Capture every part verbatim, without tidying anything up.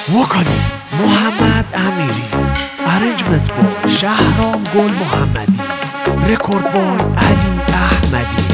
وکالیز محمد امیری، ارنجمنت بای شهرام گل محمدی، رکورد بای علی احمدی.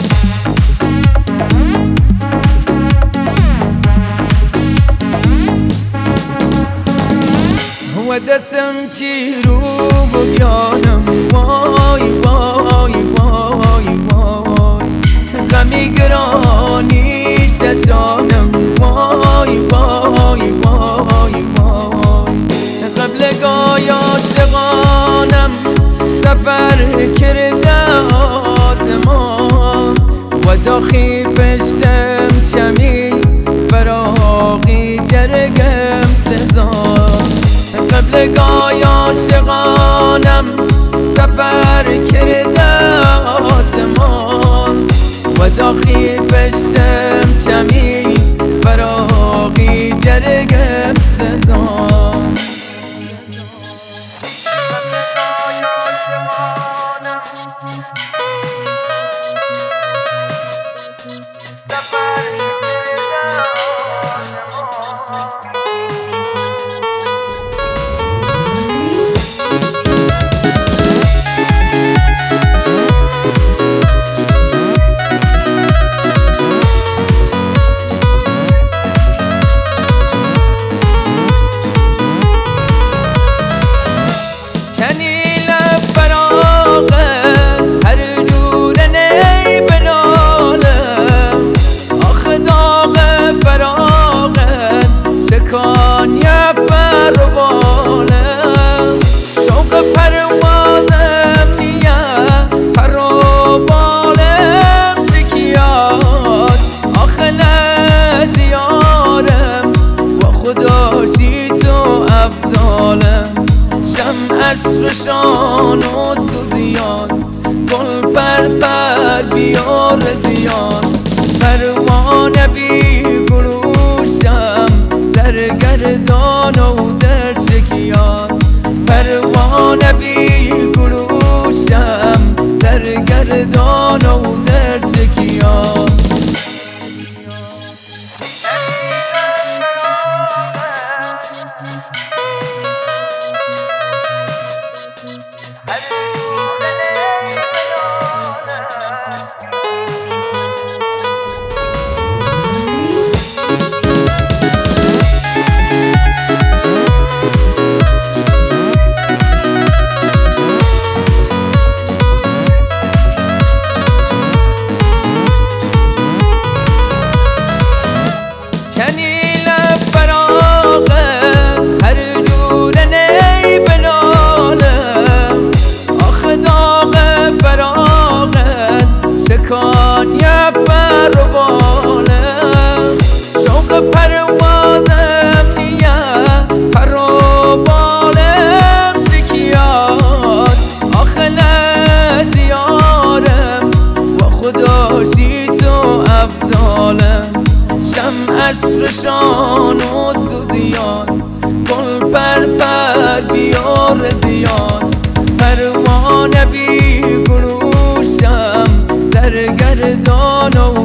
و دستم چی رو بیانم، وای وای وای وای، غمی گرانیش دستانم، وای وای وای وای. قبل گای عاشقانم سفر کرده آسمان، و داخی پشتم چمی فراغی درگم سزان. قبل گای عاشقانم سفر کرده آسمان، و داخی پشتم چمی فراغی درگم سزان. کانیه پر و بالم شوق پروازم نیه، پر و بالم شکیات آخلت یارم، و خداشی تو افضالم. شمعش روشان و سوزیاست، گل پر پر بیار زیاد، پروانه بی گلوشم سرگردان و در شکیاست. پروانه بی گلوشم سرگردان و در شکیاست. کانیه پر و بالم شوق پروازم نیه، پر و بالم شکیات آخلت یارم، و خداشی تو افضالم. شمعش روشان و سوزیاست، گل پر پر بیار زیاست، پروانه بی گلوشم سرگردان و